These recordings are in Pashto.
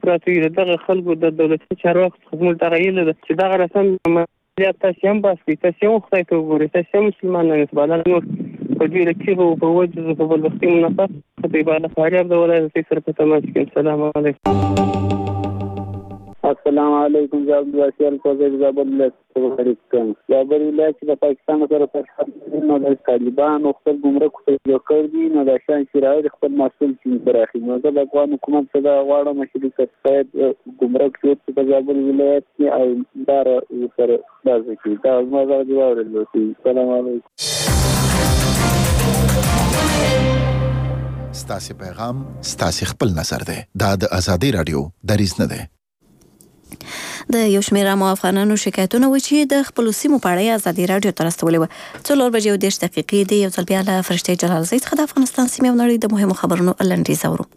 پراته دي. دغه خلکو د دولتي چارواکو څخه موږ تغیر ده چې دغه رسم عملیات تاسې هم بس کړئ، تاسې هم خدای ته وګورئ، تاسې هم مسلمانان یاست. بعد نور په دوی د تیغو په وجه په بلوختي منافق د عبادت فاریاب د ولایت سره په تماس کې. السلام علیکم. السلام علیکم. زه عبدالواسي الفوزي زابل ولایت څخه زابل ولایت د پاکستان سره په نو د طالبانو خپل ګمرک څخه کړی دي، نو د شان شرایط خپل مسؤل چین پراخي. نو د افغان حکومت څخه غواړم چې د سید ګمرک څخه په زابل ولایت کې او دار سره لازم کی دا موږ غواړو. السلام علیکم. ستاسو پیغام ستاسو خپل نظر ده. دا د ازادي رادیو دریځ نه ده. د یو شمېر افغانانو شکایتونه و چې د خپلو سیمو په اړه ازادي رادیو ته راستولې وه. 4:30 د یو ځل بیا له فرشتې جلالزۍ څخه د افغانستان سیمې او نړۍ د مهمو خبرونو لنډیز اورو.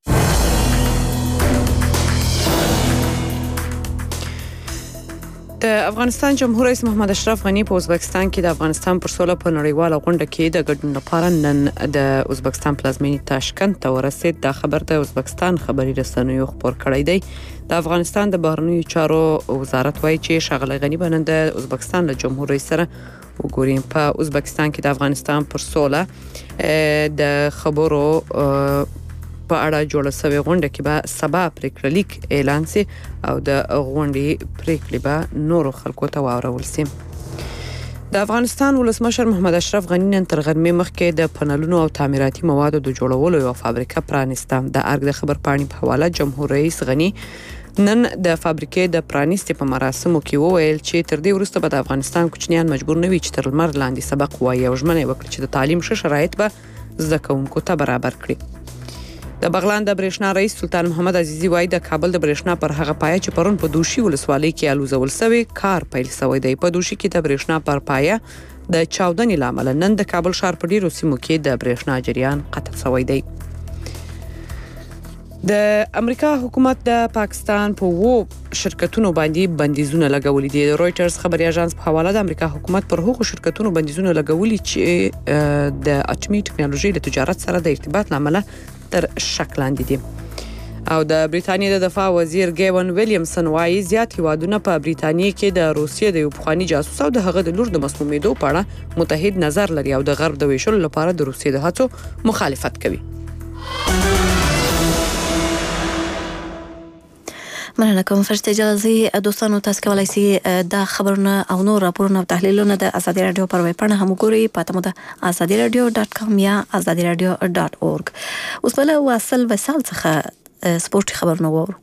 د افغانستان جمهور رئیس محمد اشرف غنی په ازبکستان کې د افغانستان پر سوله په نړیواله غونډه کې د ګډون لپاره نن د ازبکستان پلازمینې تاشکند ته ورسېد. دا خبر د ازبکستان خبري رسنیو خبر کړی دی. د افغانستان د بهرنیو چارو وزارت وایي چې ښاغلی غنی به نن د ازبکستان له جمهور رئیس سره وګوري. په ازبکستان کې د افغانستان پر سوله د خبرو په اړه جوړه شوې غونډه کې به سبا پریکړه لیک اعلان سي او د غونډې پریکړې به نورو خلکو ته واورول سي. د افغانستان ولسمشر محمد اشرف غنی نن تر غرمې مخکې د پنلونو او تعمیراتي موادو د جوړولو یو فابریکه پرانیسته. د ارګ د خبر پاڼې په حواله جمهور رئیس غنی نن د فابریکې د پرانیستې په مراسمو کې وویل چې تر دې وروسته به د افغانستان کوچنیان مجبور نه وي چې تر لمر لاندې سبق ووایي او ژمنه وکړي چې د تعلیم ښه شرایط به زده کوونکو ته برابر کړي. د بغلان د برېښنا رئیس سلطان محمد عزیزي وایي د کابل د برېښنا پر هغه پایه چې پرون په دوشي ولسوالۍ کې الوزول شوی کار پیل شوی دی. په دوشي کې د برېښنا پر پایه د چاودنې له امله نن د کابل ښار په ډیرو سیمو کې د برېښنا جریان قطع شوی دی. د امریکا حکومت د پاکستان په شرکتونو باندې بندیزونه لګولي دي. د رويټرز خبري اژانس په حواله د امریکا حکومت پر هغو شرکتونو بندیزونه لګولي چې د اټومي ټکنالوژي له تجارت سره د ارتباط لامل تر شک لاندې دي. او د بریتانیا د دفاع وزیر ګیون ویلیامسن وايي زیات هیوادونه په بریتانیا کې د روسیې د یو پخوانی جاسوس او د هغه د لور د مسمومیدو په اړه متحد نظر لري او د غرب د ویشلو لپاره د روسیې د هڅو مخالفت کوي. مننه کوم فرشته جلالزی. دوستانو تاسو کولای شئ دا خبرونه او نور راپورونه او تحلیلونه د ازادي رادیو پر ویب پاڼه هم وګورئ. پته مو ده azadiradio.com یا azadiradio.org. اوس بل واصل وسال څخه سپورت خبرونه وورو.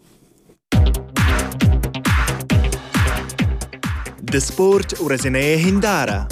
د سپورت ورځنۍ هنداره.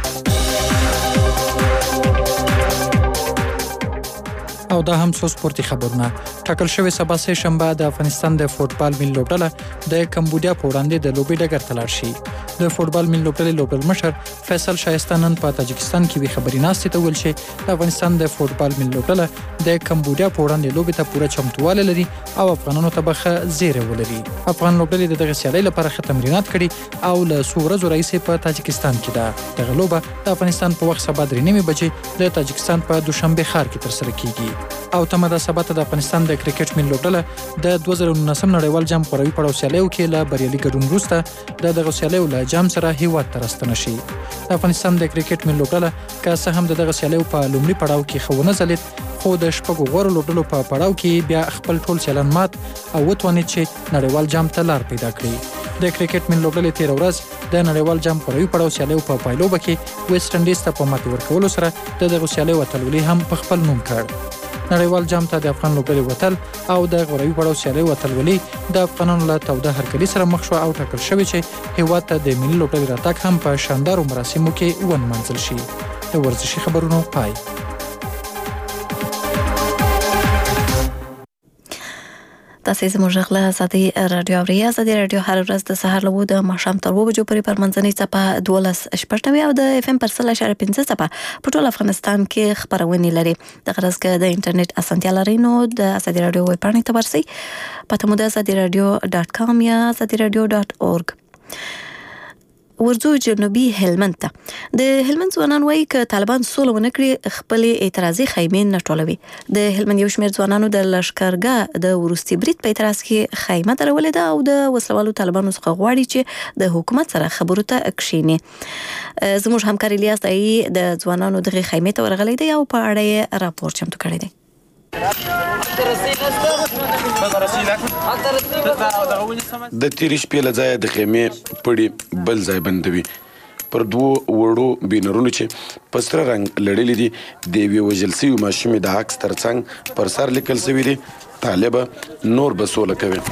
او دا هم څو سپورتي خبرونه. ټاکل شوی سبا سه شنبه د افغانستان د فوتبال ملي لوبډله د کمبودیا په وړاندې د لوبي ډګر ته لاړ شي. د فوتبال ملي لوبډلې لوبډلمشر فیصل شایسته نن په تاجکستان کې وی خبري ناستې ته ویل چې د افغانستان د فوتبال ملي لوبډله د کمبودیا په وړاندې لوبي ته پوره چمتواله لري او افغانانو ته بخه زیره ولري. افغان لوبډلې د دغه سیالۍ لپاره ښه تمرینات کړي او له څو ورځو راهیسې په تاجکستان کې ده. دغه لوبه د افغانستان په وخت سبا 3:30 بجې د تاجکستان په دوشنبه ښار کې ترسره کیږي. او تمه ده سبا ته د افغانستان د کرکټ ملي لوبډله د 2019 نړیوال جام قوروي پړاو سیالیو کې له بریالي ګډون وروسته د دغه سیالیو له جام سره هیواد ته راستنه شي. د افغانستان د کرکټ ملي لوبډله که څه هم دغه سیالیو په لومړي پړاو کې ښه ونه ځلېد، خو د شپږو غوره لوبډلو په پړاو کې بیا خپل ټول سیالان مات او وتوانېد چې نړیوال جام ته لار پیدا کړي. د کرکټ ملي لوبډلې تېره ورځ د نړیوال جام قوروي پړاو سیالیو په پایلوبه کې ویسټ انډیز ته په ماتې ورکولو سره د دغه سیالیو اتلولي هم په خپل نوم کړ. نړیوال جام ته د افغان لوبډلې وتل او د غوروي پړاو سیالیو اتلولي د افغانانو له توده هرکلي سره مخ شو او ټاکل شوی چې هیواد ته د ملي لوبډلې راتګ هم په شاندارو مراسمو کې ونمانځل شي. د ورزشي خبرونو پای. تاسو زموږ غلا ازادي رادیو اوري. ازادي رادیو هر ورځ د سهار له 2 ماښام تر 2 بجو پورې پر منځنۍ څپه 12:90 او د اف ام پر 0.5 څپه په ټول افغانستان کې خبرونه لري. د غرض کې د انټرنیټ اسانتیا لري نو د ازادي رادیو ویب پاڼې ته ورسئ. پته مو ده azadiradio.com یا azadiradio.org. ورځو جنوبي هلمند ته. د هلمند ځوانان وایي ک طالبان سوله ونه کړي خپل اعتراضي خیمې نه ټولوي. د هلمند یو شمېر ځوانانو د لشکرګاه د وروستي برید په اعتراض کې خیمه درولې ده او د وسلوالو طالبانو څخه غواړي چې د حکومت سره خبرو ته کښیني. زموږ همکار الیاس دایي د ځوانانو دغه خیمې ته ورغلی دی او په اړه یې راپور چمتو کړی دی. د تیرې شپې له ځایه د خیمې پړې بل ځای بندوي. پر دوو وړو بینرونو چې په سره رنګ لړلي دي د یوې وژل سوي ماشومې د عکس ترڅنګ پر سر لیکل سوي دي طالبه نور به سوله کوي.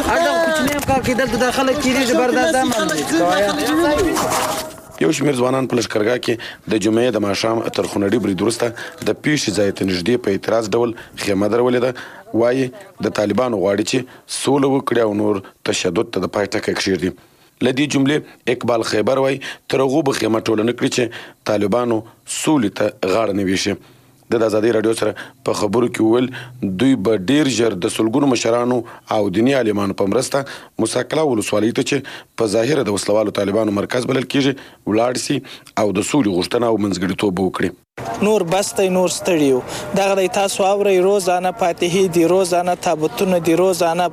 یو شمېر ځوانان په لشکرګاه کې د جمعې د ماښام تر خونړي برید وروسته د پیښې ځای ته نږدې په اعتراض ډول خیمه درولې ده. وایي د طالبانو غواړي چې سوله وکړي او نور تشدد ته د پای ټکی کښېږدي. له دې جملې اقبال خیبر وایي تر هغو به خیمه ټوله نه کړي چې طالبانو سولې ته غاړه نه ویشي. د ازادي راډیو سره په خبرو کې وویل دوی به ډیر ژر د سلګونو مشرانو او دیني عالمانو په مرسته موسی ولسوالۍ ته چې په ظاهره د وسلوالو طالبانو مرکز بلل کېږي ولاړ سي او د سولې غوښتنه او منځګړیتوب وکړي. نور بستی نور ستړي یو دغه دی تاسو اورئ روزانه فاتحې دي روزانه تابوتونه دي روزانه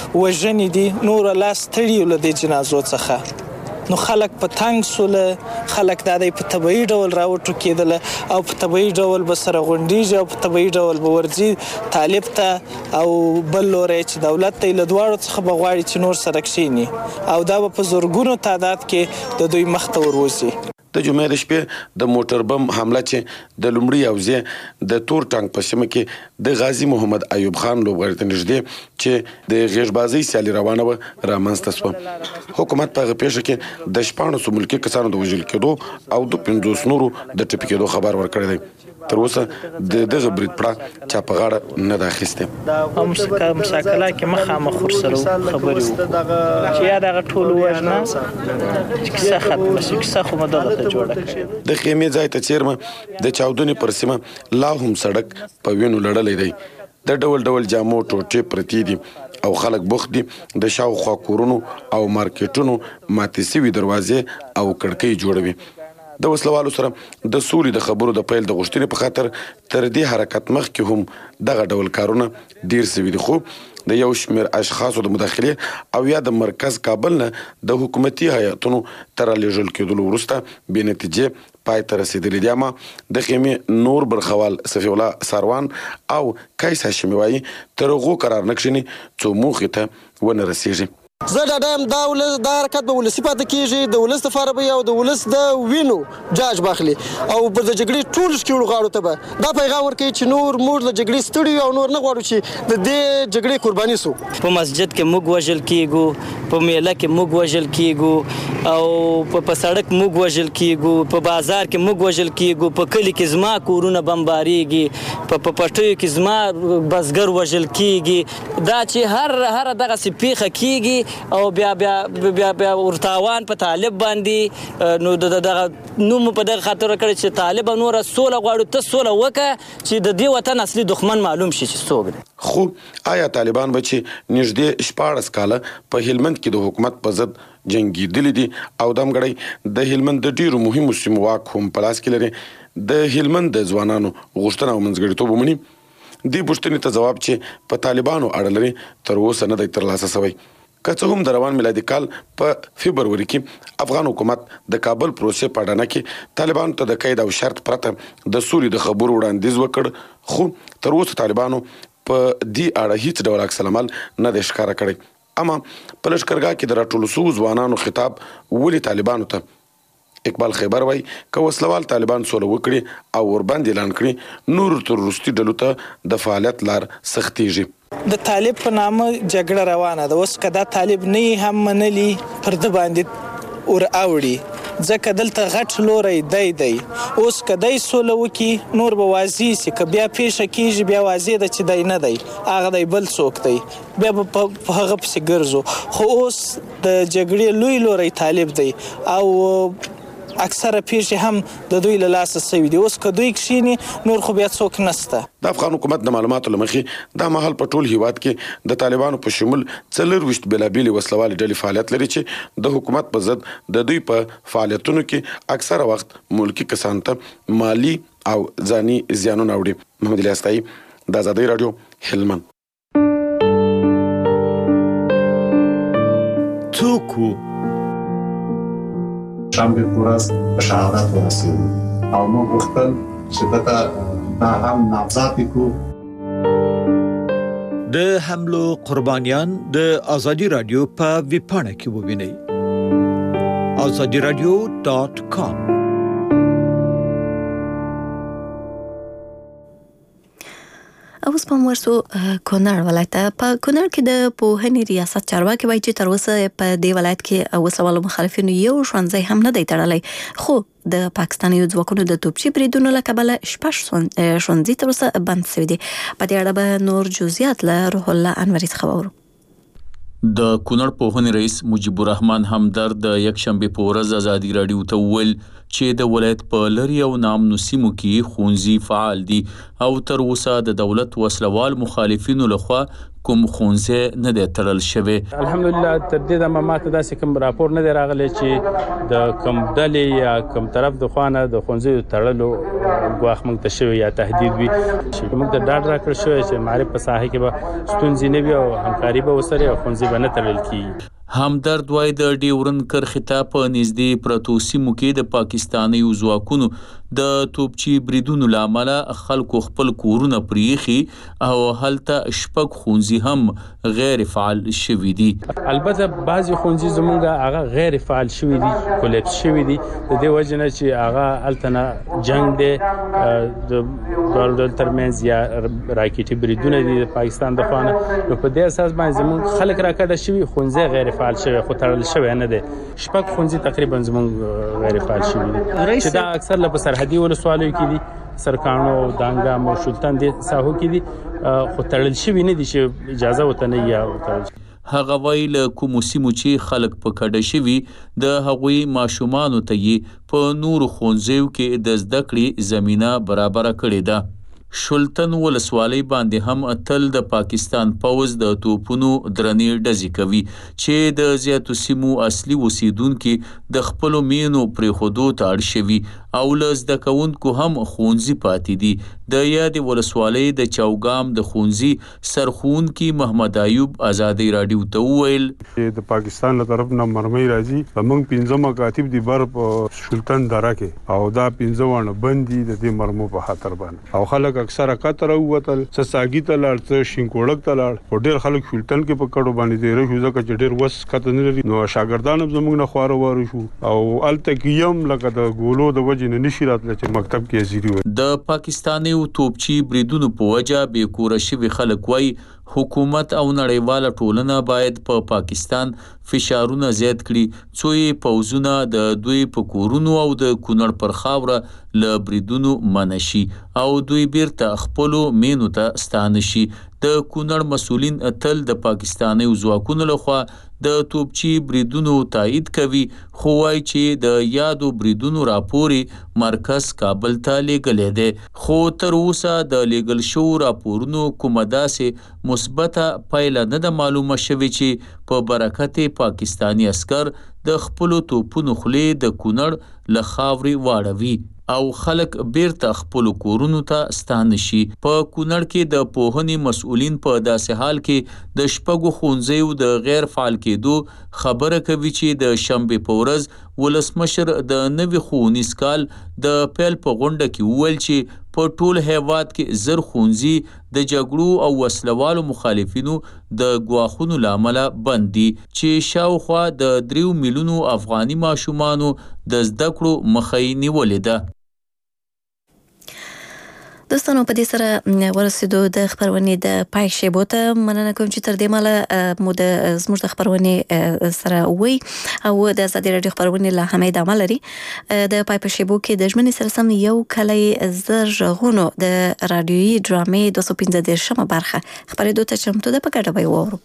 وژنې دي نور لا ستړي یو له دې جنازو څخه. نو خلک په تنګ سوله خلک دا دی په طبیعي ډول راوټوکېدله او په طبیعي ډول به سره غونډېږي او په طبیعي ډول به ورځي طالب ته او بل لوری چې دولت ته یې له دواړو څخه به غواړي چې نور سره کښېني او دا به په زرګونو تعداد کې د دوی مخ ته وروځي. د جمعې د شپې د موټر بم حمله چې د لومړي حوزې د تور ټانک په سیمه کې د غازي محمد ایوب خان لوبغاړي ته نږدې چې د غیږبازۍ سیالي روانه وه رامنځته شوه. حکومت په هغه پیښه کې د 1400 ملکي کسانو د وژل کېدو او د 50 نورو د ټپي کېدو خبر ورکړی دی. تر اوسه د دغه برید پړه چا په غاړه نه ده اخیستې. مساکله کې مخامخ ورسره خبرې وکړو چې یا دغه ټول وژنه چې کیسه ختمه شي کیسه خو مو دغه ته جوړه کړې. د خیمې ځای ته څیرمه د چاودنې پر سیمه لا هم سړک په وینو لړلی دی. د ډول ډول جامو ټوټې پرتې دي او خلک بوخت دي د شاوخوا کورونو او مارکیټونو ماتې سوي دروازې او کړکۍ جوړوي. د وسلوالو سره د سولې د خبرو د پیل د غوښتنې په خاطر تر دې حرکت مخکې هم دغه ډول کارونه ډیر سوي دي خو د یو شمېر اشخاصو د مداخلې او یا د مرکز کابل نه د حکومتي هیاتونو تر رالېږل کېدلو وروسته بې نتیجې پای ته رسېدلي دي. اما د خیمې نور برخوال صفي الله ساروان او قیس هاشمي وایي تر هغو قرار نه کښېني څو موخې ته ونه رسېږي. زه ډاډه یم دا حرکت به ولسي پاتې کېږي د ولس لپاره به او د ولس د وینو جاج باخلي او پر د جګړې ټولو ښکېړو غاړو ته به دا پیغام ورکوي چې نور موږ له جګړې ستړي او نور نه غواړو چې د دې جګړې قرباني سو. په مسجد کې موږ وژل کېږو په میله کې موږ وژل کېږو او په سړک موږ وژل کېږو په بازار کې موږ وژل کېږو په کلي کې زما کورونه بمباریږي په پټیو کې زما بزګر وژل کېږي. دا چې هر دغسې پیښه کېږي او بیا ورتاوان په طالب باندې نو دغه نوم په دغه خاطر کړی چې طالب نور سوله غواړو ته سوله وکړه چې د دې وطن اصلي دښمن معلوم شي چې څوک دی. خو آیا طالبان به چې نږدې 14 کاله په هلمند کې د حکومت په ضد جنګېدلي دي او دمګړی د هلمند د ډیرو مهمو سیمو واک هم په لاس کې لري د هلمند د ځوانانو غوښتنه او منځګړیتوب ومني؟ دې پوښتنې ته ځواب چې په طالبانو اړه لري تر اوسه نه دی ترلاسه شوی. که څه هم د روان میلادي کال په فبروري کې افغان حکومت د کابل پروسې په اډانه کې طالبانو ته د قید او شرط پرته د سولې د خبرو وړاندیز وکړ خو تر اوسه طالبانو په دې اړه هیڅ ډول عکس العمل نه دی ښکاره کړی. اما په لشکرګاه کې د راټولو سوو ځوانانو خطاب ولې طالبانو ته؟ اقبال خیبر وایي که وسلوال طالبان سوله وکړي او ورباندې اعلان کړي نور تروریستي ډلو ته د فعالیت لار سختېږي. د طالب په نامه جګړه روانه ده اوس که دا طالب نه هم منلي پر ده باندې ور اوړي ځکه دلته غټ لوری دی اوس که دی سوله وکړي نور به واضح سي که بیا پیښه کېږي بیا واضح ده چې دی نه دی هغه دی بل څوک دی بیا به په هغه پسې ګرځو. خو اوس د جګړې لوی لوری طالب دی او اکثره پیښې هم د دوی له لاسه سوي دي. اوس که دوی کښیني نور خو بیا څوک نشته. د افغان حکومت د معلوماتو له مخې دا مهال په ټول هیواد کې د طالبانو په شمول 24 بېلابېلې وسلوالې ډلې فعالیت لري چې د حکومت په ضد د دوی په فعالیتونو کې اکثره وخت ملکی کسانو ته مالی او ځاني زیانونه وړي. محمد الیاس طایی، د آزادۍ راډیو، هلمند. څوک وو؟ شنبه په ورځ په شهادت ورسېدو او موږ غوښتل چې دته دا هم نامزد کړو. د حملو قربانیان د آزادۍ راډیو په ویبپاڼه کې ووینئ. azadiradio.com. اوس په ورسو کونړ ولایت په کونړ کې د پوهنې ریاست چارواکي وایي چې تر اوسه په دې ولایت کې وسلوالو مخالفینو یو ښوونځی هم نه دی تړلی، خو د پاکستاني ځواکونو د توپچي بریدونو له کبله 6 ښوونځي تر اوسه بند شوي دي. په دې اړه به نور جزئیات له روح الله انوري څخه واورو. د کونړ پوهنې رئیس مجيب الرحمن همدرد د یکشنبه په ورځ آزادۍ راډیو ته وویل چې د ولایت په لري او نامنو سیمو کې ښوونځي فعال دي او تر اوسه د دولت وسلوال مخالفینو لخوا کوم ښوونځی نه دی تړل شوی. الحمدلله تر دې دمه ماته داسې کوم راپور نه دی راغلی چې د کوم ډلې یا کوم طرف د خوا نه د ښوونځیو تړلو ګواښ موږ ته شوی یا تهدید وي. موږ ته ډاډ راکړل شوی چې معرف په ساحه کې به ستونزې نه وي او همکاري به ورسره او ښوونځي به نه تړل کېږي. همدرد وایي د ډیورن کرښې ته په نږدې پرتو سیمو کې د پاکستاني ځواکونو د توپچي بریدونو له امله خلکو خپل کورونه پرېښي او هلته 6 ښوونځي هم غیر فعال شوي دي. البته بعضې ښوونځي زموږ هغه غیر فعال شوي دي، کولیپس شوي دي، د دې وجې نه چې هغه هلته نه جنګ دی د دواړو ترمنځ یا راکټي بریدونه دي د پاکستان د خوا نه، نو په دې اساس باندې زموږ خلک راکډه شوي، ښوونځی غیر فعال شوی خو تړل شوی نه دی. 6 ښوونځي تقریبا زموږ غیر فعال شوي دي چې دا اکثر له سرحدي ولسوالیو کې دي، سرکانو، دانګام او شلتن دي ساحو کې دي، خو تړل شوي نه دي چې اجازه وته نه یا تړل. هغه وایي له کومو سیمو چې خلک په کډه شوي د هغوی ماشومانو ته یې په نورو ښوونځیو کې د زده کړې زمینه برابره کړې ده. شلتن ولسوالۍ باندې هم تل د پاکستان پوځ د توپونو درنې ډزې کوي چې د زیاتو سیمو اصلي اوسیدونکي د خپلو مینو پرېښودو ته اړ شوي او له زده کوونکو هم ښوونځي پاتې دي. د یادې ولسوالۍ د چوګام د ښوونځي سرښوونکي محمد ایوب آزادۍ راډیو ته وویل چې د پاکستان له طرف نه مرمۍ راځي، زموږ 15 مکاتب دي بر په شلتن دره کې او دا 15 ونه بندي د دې مرمو په خاطر باندې او خلک اکثره کتر ووتل، څه ساګي ته لاړ، څه شینکوړک ته لاړ، او ډېر خلک شلتن کې په کډو باندې دی راشو ځکه چې ډېر وس کته نه لري. نو شاګردان هم زموږ نه خواره واره شو او الته کې هم لکه د ګولو د وجې نه نشي راتلی چې مکتب کې حاضري وي. د پاکستاني توپچي بریدونو په وجه بې کوره شوي خلک وایي حکومت او نړیواله ټولنه باید په پاکستان فشارونه زیات کړي څو یې پوځونه د دوی په کورونو او د کونړ پر خاوره له بریدونو منع شي او دوی بیرته خپلو مینو ته ستانه شي. د کونړ مسؤلین تل د پاکستاني ځواکونو لخوا د توپچي بریدونو تایید کوي، خو وایي چې د یادو بریدونو راپورې مرکز کابل ته لیږلی دی، خو تر اوسه د لیږل شوو راپورونو کومه داسې مثبته پایله نه ده معلومه شوې چې په برکت پاکستاني عسکر د خپلو توپونو خولې د کونړ له خاورې واړوي او خلک بیرته خپل کورونو ته ستانه شي. په کونړ کې د پوهنې مسؤلین په داسې حال کې د 6 ښوونځیو د غیر فعال کېدو خبره کوي چې د شنبه په ورځ ولسمشر د نوي ښوونیز کال د پیل په غونډه کې وویل چې په ټول هیواد کې 1000 ښوونځي د جګړو او وسلوالو مخالفینو د ګواښونو له امله بند دي چې شاوخوا د 3 میلیونو افغاني ماشومانو د زده کړو مخه یې نیولې ده. دوستانو په دې سره ورسېدو د خبرونې د پای شیبو ته. مننه کوم چې تر دې ماله مو د زموږ د خبرونې سره وي او د آزادۍ راډیو خبرونې له همې ادامه لري. د پای په شیبو کې د ژمنې سره سم یو کلی زر غږونو د راډیویي ډرامې 215 برخه خبرېدو ته چمتو ده، په ګډه به یې واورو.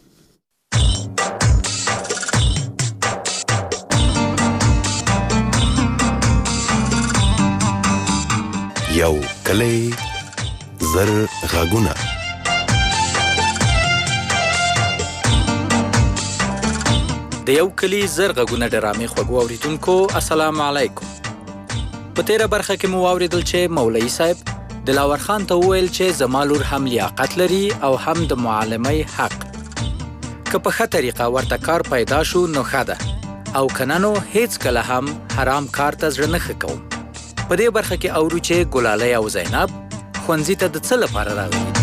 یو کلی زر غږونه د یو کلی زر غږونه ډرامې خوږو اوریدونکو السلام علیکم. په تیره برخه کې مو واوریدل چې مولوي صاحب دلاور خان ته وویل چې زما لور هم لیاقت لري او هم د معلمۍ حق. که په ښه طریقه ورته کار پیدا شو نو ښه ده او که نه نو هیڅ کله هم حرام کار ته زړه نه ښه کوم. په دې برخه کې اورو چې ګلالۍ او زینب ښوونځي ته د څه لپاره راغلي دي.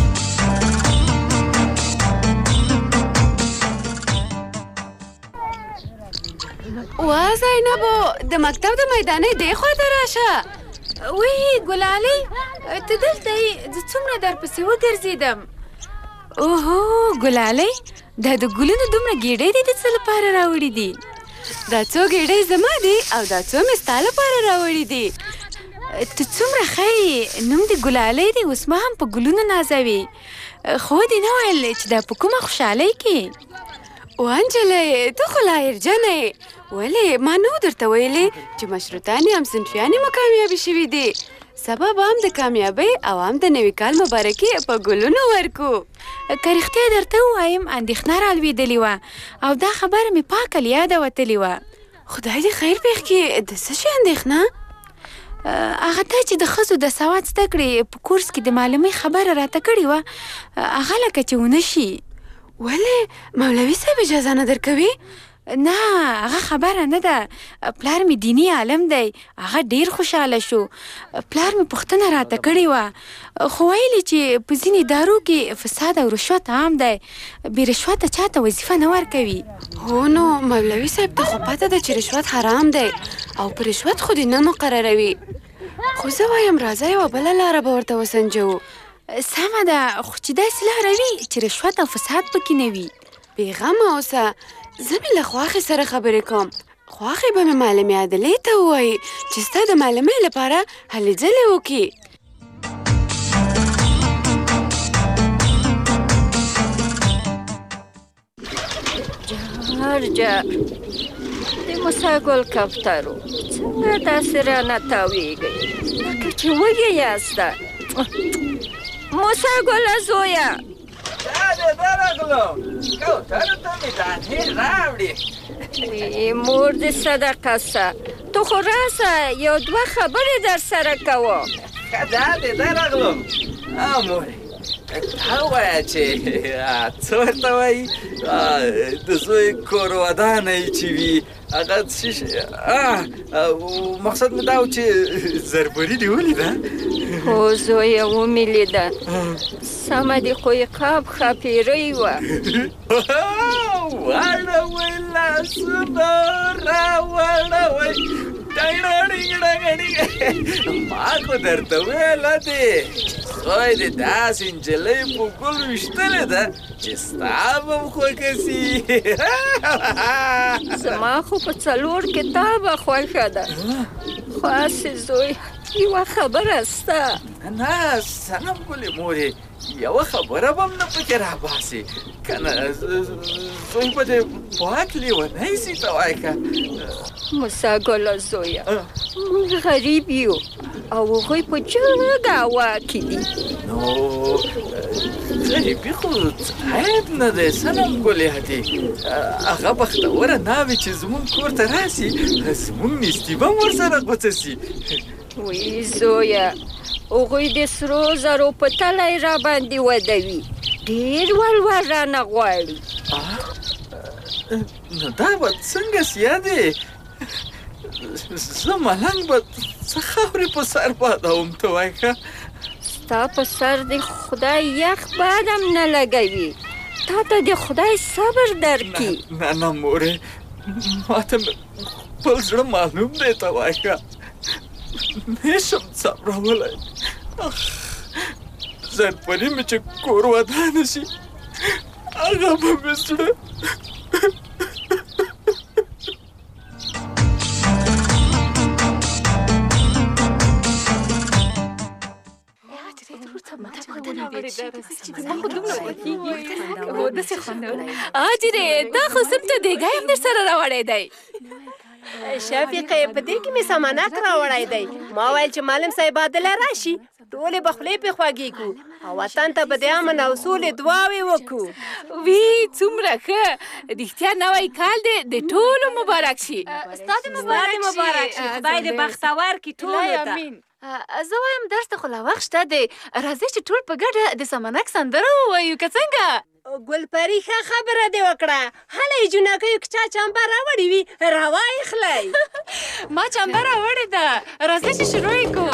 وا زینبو د مکتب د میدانۍ دې خواته راشه. وی ګلالۍ ته دلته یې زه څومره درپسې وګرځېدم. اوهو ګلالۍ دا د ګلونو دومره ګېډۍ دې د څه لپاره راوړي دي؟ دا څو ګېډۍ زما دي او دا څو مې ستا لپاره راوړي دي. ته څومره ښه یې، نوم دې ګلالۍ دی، اوس ما هم په ګلونو نازوي. خو دې نه ویل چې دا په کومه خوشحالۍ کې؟ وانجلۍ ته خو لا هرجنه یې، ولې ما نه و درته ویلې چې مشروطانې هم صنفیانې مو کامیابې شوي دي. سبا به هم د کامیابۍ او هم د نوي کال مبارکي په ګلونو ورکو. که رښتیا درته ووایم اندېښنه رالوېدلې وه او دا خبره مې پاکه له یاده وتلې وه. خدای دې خیر پېښ کړي. د څه شي اندېښنه؟ هغه ته چې د ښځو د سواد زده کړې په کورس کې د معلمۍ خبره راته کړې وه، هغه لکه چې ونه شي. ولې مولوي صاحب اجازه نه درکوي؟ نه هغه خبره نه ده. پلار مې دیني عالم دی، هغه ډیر خوشحاله شو. پلار مې پوښتنه راته کړې وه خو ویلې چې په ځینې ادارو کې فساد او رشوت عام دی، بې رشوته چاته وظیفه نه ورکوي. هو نو مولوي صاحب ته خو پته ده چې رشوت حرام دی او په رشوت خو دې نه مقرروي. خو زه وایم راځه یوه بله لاره به ورته وسنجوو. سمه ده، خو چې داسې لاره وي چې رشوت او فساد پکې نه وي. بېغمه اوسه، زه مې له خواښې سره خبرې کوم. خواښې به مې معلمې عادلې ته ووایي چې ستا د معلمۍ لپاره هلې ځلې وکړي. جارجه د موسی ګل کفترو څنګه داسې رانه تاویږئ لکه چې وږې یاسته. موسی ګله زویه دا دې درغلم کوترو ته مې دانې راوړې. مور دې صدقه سه، تو خو راسه یو دوه خبرې در سره کوم. ښه دا دې درغلم. مورې تا ووایه چې څه ورته وایي د زوی کور ودانۍ چې وي هغه مقصد مې دا و چې زربري دې ولیده؟ هو زویه ومې لیده، سمه دې خو یې قاب ښاپېرۍ وه. واړوئ لاسونه راوړوئ ما خو درته ویله دې زوی دې داسې نجلۍ په ګل ویشتلې ده چې ستا به م خوښه سي. زما خو په 4 کتابه خوښه ده، خو هسې زوی یوه خبره سته. نه سنم ګلې مورې، یوه خبره به م نه پکې راباسې که نه زوی به دې پاک لیونی سي ته وایه که. موسی ګله زویه موږ غریب یو او هغوی په جګه هوا کې دي. نو غریبي خو عیب نه دی صنم ګلې هدې. هغه بختوره ناوې چې زموږ کور ته راسي زموږ نیستي به م ورسره غوڅه سي. وی زویه هغوی د سرو زرو په تلی راباندې ودوي، ډېر ولور رانه غواړي. نو دا به څنګه سیه دی؟ زه ملنګ به څه خاورې په سر بادوم ته وایه ښه. ستا په سر د خدای یخ باد هم نه لګوي، تا ته د خدای صبر درکړي. نه نه مورې، ما ته خپل زړه معلوم دی ته وایه ښه. نشم صبرولی. زرپري مې چې کور ودانه شي هغه به مې زړه اجرې دا خو سم ته دیګای هم در سره راوړی دی. شفیقه په دې کې مې سمانک راوړی دی. ما ویل چې معلم صاحب عادله راشي ټولې به خولې پې خوږې کړو او وطن ته به د امن او سولې دعاوې وکړو. وی څومره ښه. رښتیا نوی کال دی د ټولو مبارک شي. ستا دې مبارک شي. خدای دې بختور کړي ټولو ته. زه وایم درس ته خو لا وخت شته دی. راځئ چې ټول په ګډه د سمنک سندره ووایو که څنګه؟ ګلپري ښه خبره دې وکړه. هلئ جنکیو که چا چمبه راوړې وي راوایخلئ. ما چمبه راوړې ده. راځئ چې شروع یې کړو.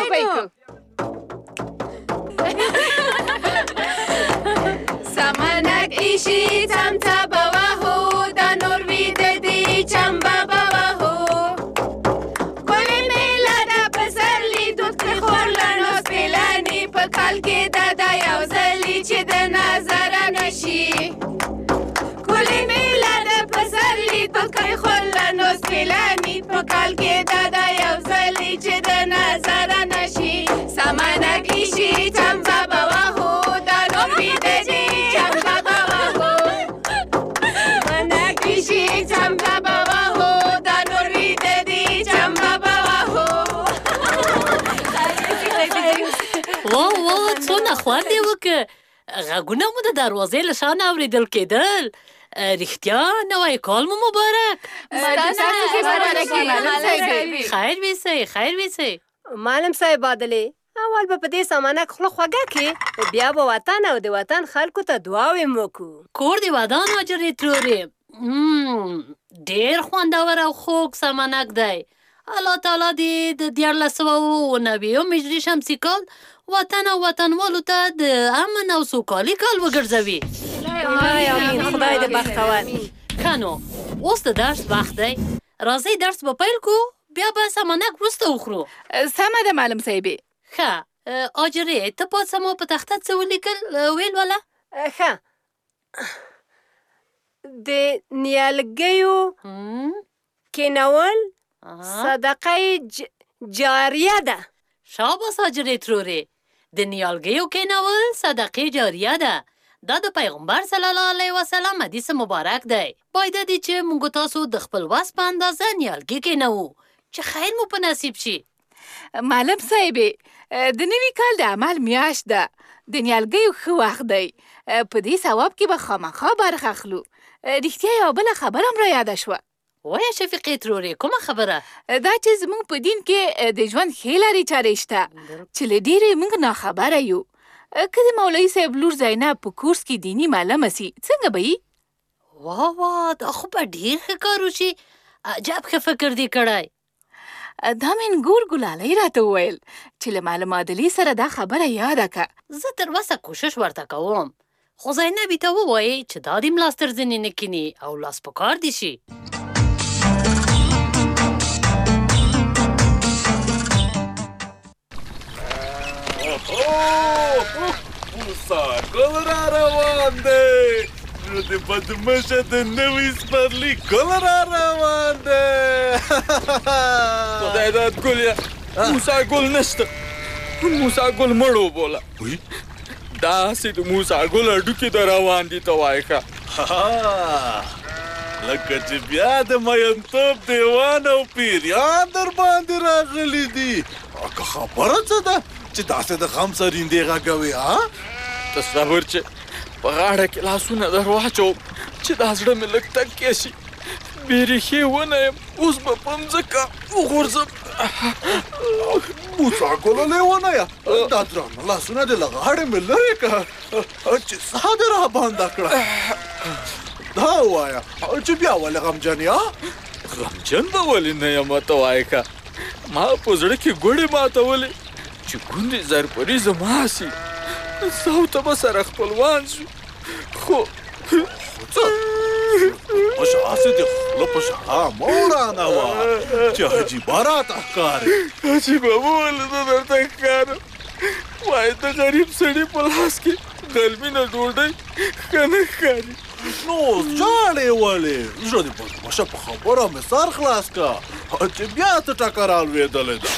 سمنک ایشی چمچه به وهو د نور ویده دی چمبه به وهو ګلې میله ده په سرلي دود کړې خورلنو سپېلني په کال کې ده دا یو ځلي چې د نظره نشي ګلې میله ده په سرلي دود کړې خورلنو سپېلني په کال کې ده دا یو ځلي چې د نظره نشي سمنک ایشي چمچه به وهو د نور ویده دی چمبه به وهو سمنک ایشي چمچه به وهو د نور ویده دی چمبه به وهو. واه څونه خوند یې وکړ. غږونه مو د دروازې له شا نه اورېدل کېدل. رښتیا نوی کال مو مبارک. خیر ویسئ. معلم صاحب عادلې اول به په دې سمنک خوله خوږه کړې بیا به وطن او د وطن خلکو ته دعاوې وکړو. کور دې ودان حاجرې ترورې. ډېر خوندور او خوږ سمنک دی. الله تعالی دې د 1499 هجري شمسي کال وطن او وطنوالو ته د امن او سوکالي کال وګرځوي. خدای دې بختور. ښه نو اوس د درس وخت دی. راځئ درس به پیل کړو بیا به سمنک وروسته وخورو. سمه ده معلم صاحبې. ښه حاجرې ته پاڅه ما په تخته څه ولیکل ویل واله. ښه د نیالګیو کینول صدقه جاریه ده. شاباس حاجرې ترورې. د نیالګیو کینول صدقه جاریه ده. دا د پیغمبر صلی الله علیه وسلم حدیث مبارک دی. باید دی چې موږ تاسو د خپل وس په اندازه نیالګي کینوو چې خیر مو په نصیب شي. معلم صاحبې د نوي کال د عمل میاشت ده. د نیالګیو ښه وخت دی. په دې ثواب کې به خامخا برخه اخلو. رښتیا یوه بله خبره هم رایاده شوه. وایه شفیقې ترورې کومه خبره؟ دا چې زموږ په دین کې د ژوند ښې لارې چارې شته چې له ډېرې موږ ناخبره یو. که د مولوي صاحب لور زینب په کورس کې دیني معلمه سي څنګه به یي؟ واه دا خو به ډېر ښه کار وشي. عجب ښه فکر دې کړی. دا مې نګور ګلالۍ راته وویل چې له معلم عادلې سره دا خبره یاده که. زه تر اوسه کوشش ورته کوم خو زینبې ته ووایې چې دا دې ملاس تر زنې نه کیني او لاس په کار دې شي. موسی ګل را روان دی. نو د بدمشه د نوي سپرلي ګل را روان دی. خدای داد ګل موسی ګل نشته. موسی ګل مړ وبوله. داسې د موسی ګل هډوکې د روان دي ته وایې ښه. لکه چې بیا د مینتوب دیوان او پیریان در باندې راغلي دي. که خبره څه ده چې داسې د غم سرېندې غږوي ته صبر چې په غاړه کې لاسونه در واچوم چې دا زړه مې لږ تکې شي. بېریښې ونه یم اوس به په مځکه وغورځم. موسی ګله لیونیه دا درانه لاسونه دې له غاړې مې لرې کړه چې ساه دې را بنده کړه. دا ووایه چې بیا ولې غمجن یې؟ غمجن به ولې نه یم ته وایې ښه. ما په زړه کې ګوړې ماتولې چې ګوندې زرپري زما سي. زه ته به سره خپلوان شو خو څه هسې دې خوله په شا مه ورانوه چې عجیبه راته ښکارې. عجیبه مه ولې زه درته ښکارم. وایي د غریب سړي په لاس کې غلمینه ډوډۍ ښه نه ښکاري. نو ژاړې ولې؟ زړه دې بدمشه په خبره مې سر خلاص کړه چې بیا ته ټکر الوېدلې ده.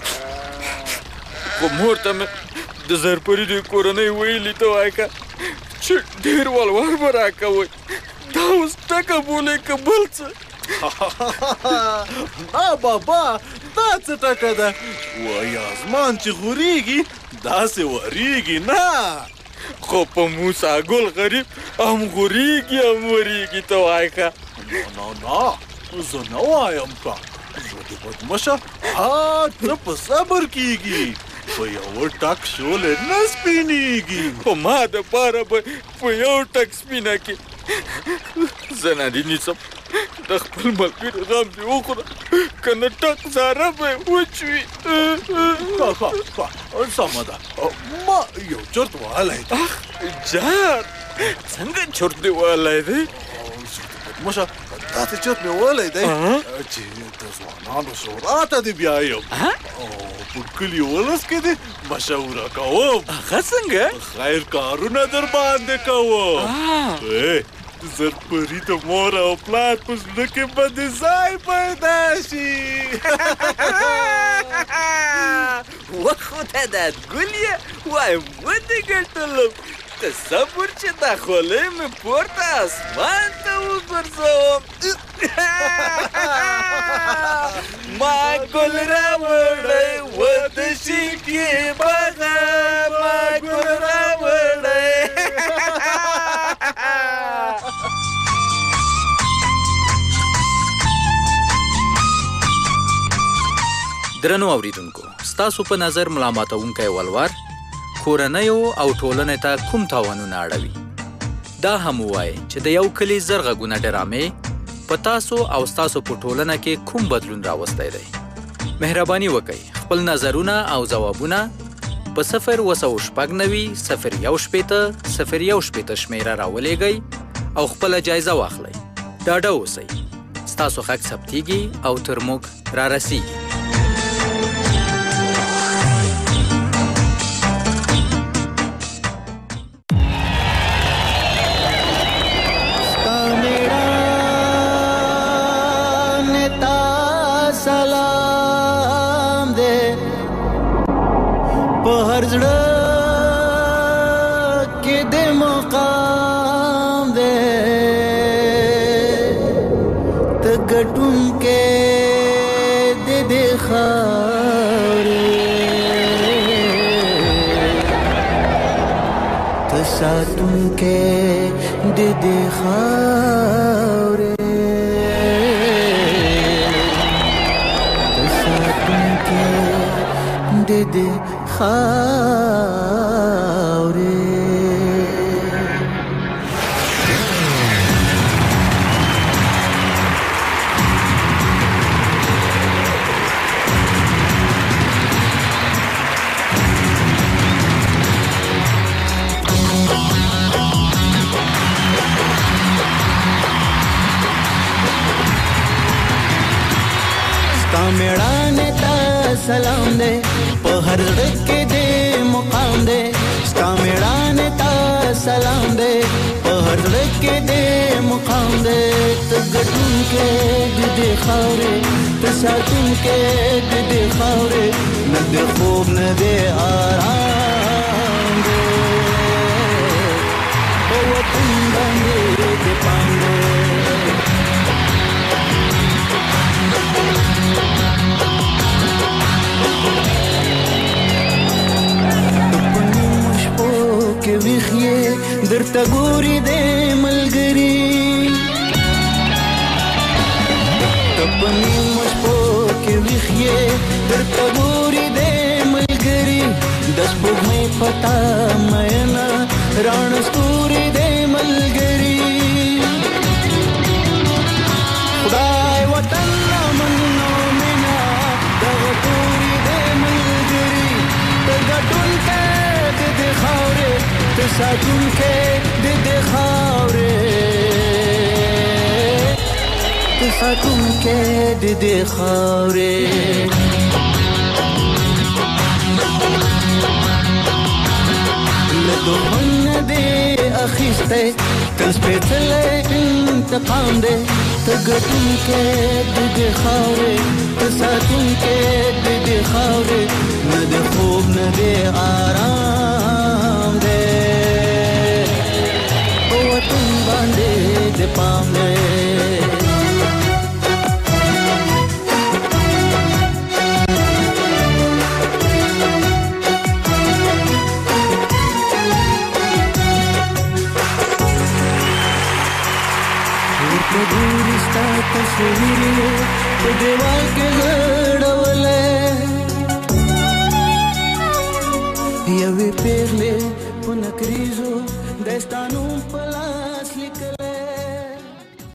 خو مور ته مې د زرپري د کورنۍ ویلي ته وایه که چې ډېر ولور به راکوئ. دا اوس ټکه بولې که بل څه نه بابا دا څه ټکه ده وایي اسمان چې غوریږي داسې وریږي نه خو په موسی ګل غریب هم غوریږي هم وریږي ته وایې که نه زه نه وایم که زه د بدمشه څه په صبر کېږي په یوه ټک شولې نه سپینېږي خو ما دپاره به په یو ټک سپینه کې زه نه دې نیسم د خپل ملګري غم دې وخوره که نه ټک زاره به یې وچ وي سمه ده ما یو چرت وهلی دی جار څنګه چرت دې وهلی دی بدمشه داسې چرت مې وهلی دی چې د ځوانانو شورا ته دې بیایم په کلي ولس کې دې مشوره کوم هغه څنګه خیر کارونه در باندې کوم زرپري د مور او پلار په زړه کې به دې ځای پیدا شي وخوته دا ګل یې وایم ودې ګټلم ته صبر چې دا خولۍ مې پورته اسمان ته وګرځوم ما ګل راوړی وده شي کې بغیر ما ګل راوړی درنو اوریدونکو ستاسو په نظر ملامتونکی ولور کورنیو او ټولنې ته کوم تاوانونه اړوي دا هم ووایئ چې د یو کلي زر غږونه ډرامې په تاسو او ستاسو په ټولنه کې کوم بدلون راوستی دی مهرباني وکئ خپل نظرونه او ځوابونه په 090901001 شمیره راولېږئ او خپله جایزه واخلئ ډاډه اوسئ ستاسو غږ ثبتیږي او تر موږ رارسیږي सलाम दे په هر ځکه دې مقام دې ستا میړانه تا سلام دې په هر ځکه دې مقام دې ته ګټون کې دې خاورې ته ساتون کې دې خاورې نه دې خوب نه دې آرام دې په وطن باندې دې پام دې کې ویخې درته ګوري دې ملګري تپني مشپو کې ویخې درته ګوري دې ملګري د سپوږمۍ پتا مېنا رڼ ستوري دې ملګري خدای وطن منو مینا دغه توري دې ملګري تګټون کې دې خاورې ته ساتون کې دې خاورې ته ساتون کې دې خاورې له دښمن دې اخیسته تل سپېڅلی انتقام دې ته ګټون کې دې خاورې ته ساتون کې دې خاورې نه دې خوب نه دې آرام دې په وطن باندې دې پام دې ورته ګوري ستا تصویر یې په دیوال کې غړولی یوې پیغلې په نکریزو د ستا نوم په لار